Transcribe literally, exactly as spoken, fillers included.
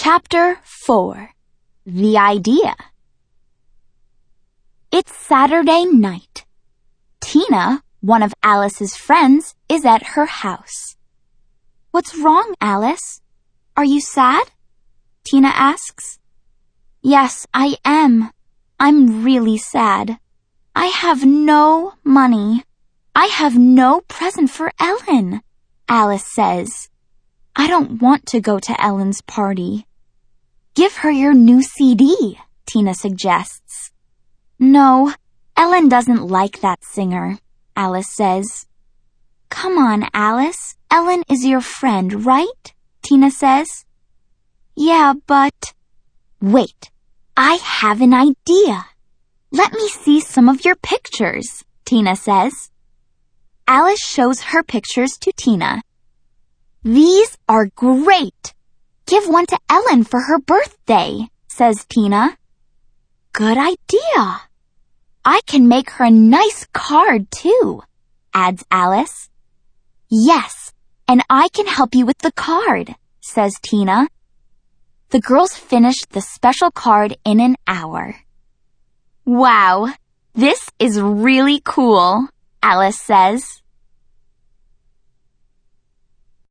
Chapter four. The Idea. It's Saturday night. Tina, one of Alice's friends, is at her house. "What's wrong, Alice? Are you sad?" Tina asks. "Yes, I am. I'm really sad. I have no money. I have no present for Ellen," Alice says. "I don't want to go to Ellen's party." "Give her your new C D, Tina suggests. "No, Ellen doesn't like that singer," Alice says. "Come on, Alice. Ellen is your friend, right?" Tina says. "Yeah, but..." "Wait, I have an idea. Let me see some of your pictures," Tina says. Alice shows her pictures to Tina. "These are great. Give one to Ellen for her birthday," says Tina. "Good idea. I can make her a nice card too," adds Alice. "Yes, and I can help you with the card," says Tina. The girls finished the special card in an hour. "Wow, this is really cool," Alice says.